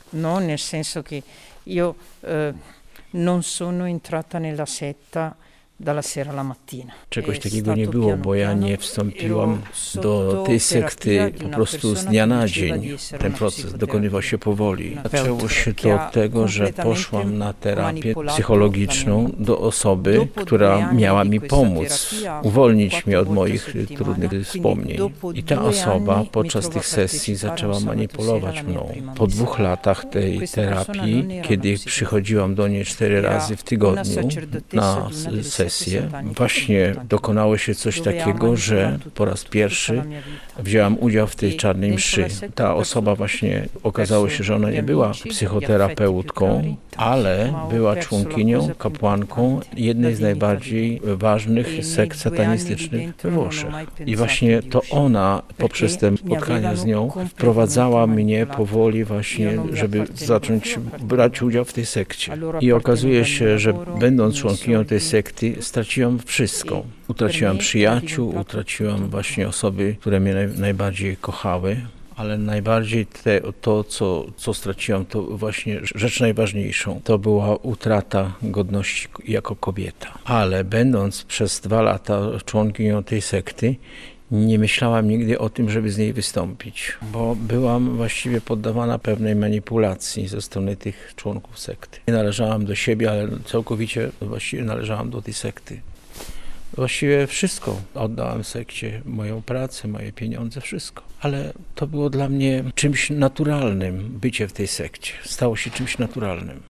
no? Nel senso che io non sono entrata nella setta dalla sera alla mattina. Czegoś takiego nie było, bo ja nie wstąpiłam do tej sekty po prostu z dnia na dzień. Ten proces dokonywał się powoli. Zaczęło się to od tego, że poszłam na terapię psychologiczną do osoby, która miała mi pomóc, uwolnić mnie od moich trudnych wspomnień. I ta osoba podczas tych sesji zaczęła manipulować mną. Po 2 latach tej terapii, kiedy przychodziłam do niej 4 razy w tygodniu na sesję, właśnie dokonało się coś takiego, że po raz pierwszy wzięłam udział w tej czarnej mszy. Ta osoba właśnie, okazało się, że ona nie była psychoterapeutką, ale była członkinią, kapłanką jednej z najbardziej ważnych sekt satanistycznych we Włoszech. I właśnie to ona poprzez te spotkania z nią wprowadzała mnie powoli właśnie, żeby zacząć brać udział w tej sekcie. I okazuje się, że będąc członkinią tej sekty, straciłam wszystko. Utraciłam przyjaciół, utraciłam właśnie osoby, które mnie najbardziej kochały, ale najbardziej to, co straciłam, to właśnie rzecz najważniejszą. To była utrata godności jako kobieta. Ale będąc przez 2 lata członkinią tej sekty, nie myślałam nigdy o tym, żeby z niej wystąpić, bo byłam właściwie poddawana pewnej manipulacji ze strony tych członków sekty. Nie należałam do siebie, ale całkowicie właściwie należałam do tej sekty. Właściwie wszystko oddałam sekcie, moją pracę, moje pieniądze, wszystko. Ale to było dla mnie czymś naturalnym, bycie w tej sekcie. Stało się czymś naturalnym.